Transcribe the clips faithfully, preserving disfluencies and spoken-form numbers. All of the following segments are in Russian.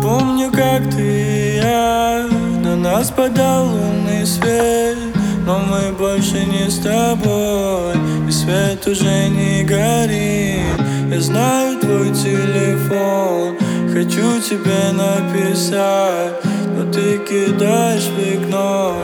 Помню, как ты и я, на нас падал лунный свет, но мы больше не с тобой, и свет уже не горит. Я знаю твой телефон, хочу тебе написать, но ты кидаешь в окно.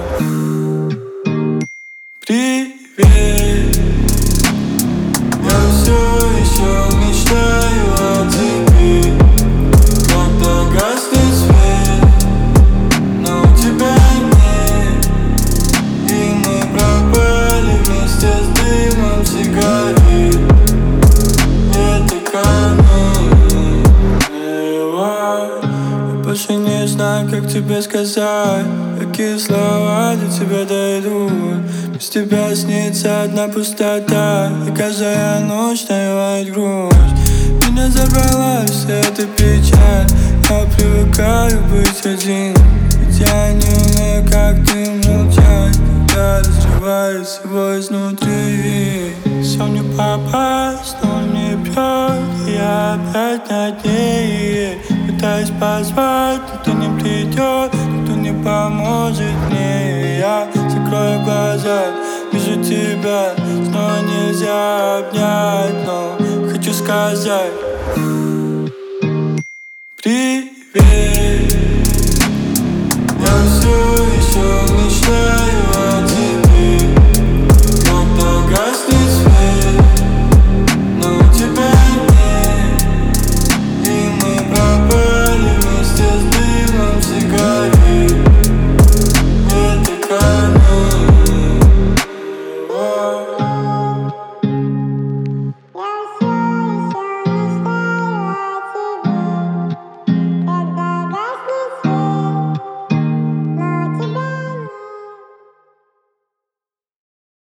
Привет, я все еще мечтаю о тебе, когда гаснет свет, но тебя нет, и мы пропали вместе с дымом сигарет. Это камень. Я больше не знаю, как тебе сказать, какие слова до тебя дойдут. Без тебя снится одна пустота, и каждая ночь навевает грусть. Меня забрала вся эта печаль, я привыкаю быть один, ведь я не умею, как ты, молчать, когда разрывает всего изнутри. Все не попасть, но не бьет, и я опять над ней пытаюсь позвать, никто не придет, никто не поможет мне. Я закрою глаза, вижу тебя, снова нельзя обнять, но хочу сказать.